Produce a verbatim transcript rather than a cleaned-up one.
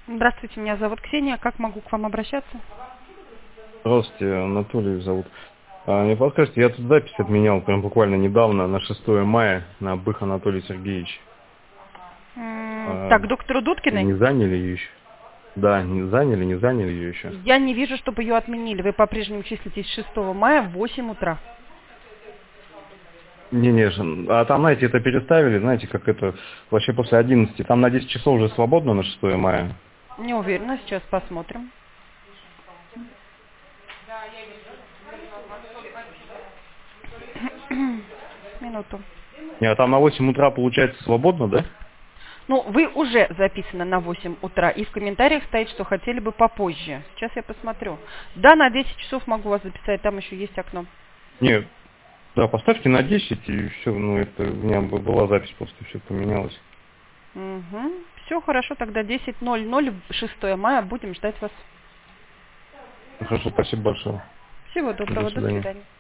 Здравствуйте, меня зовут Ксения. Как могу к вам обращаться? Здравствуйте, Анатолий зовут. А, Мне подскажите, я тут запись отменял прям буквально недавно, на шестое мая, на Бых Анатолий Сергеевич. М, А, Так, доктору Дудкиной? Не заняли ее еще? Да, не заняли, не заняли ее еще. Я не вижу, чтобы ее отменили. Вы по-прежнему числитесь шестого мая в восемь утра. Не, не, ж- а там, знаете, это переставили, знаете, как это, вообще после одиннадцати, там на десять часов уже свободно на шестое мая. Не уверена, сейчас посмотрим. Минуту. Не, а там на восемь утра получается свободно, да? Ну, вы уже записаны на восемь утра, и в комментариях стоит, что хотели бы попозже. Сейчас я посмотрю. Да, на десять часов могу вас записать, там еще есть окно. Нет, да, поставьте на десять и все, ну это, у меня бы была запись, просто все поменялось. Угу. Все хорошо, тогда десять ноль ноль, шестое мая, будем ждать вас. Хорошо, спасибо большое. Всего До доброго, до свидания. свидания.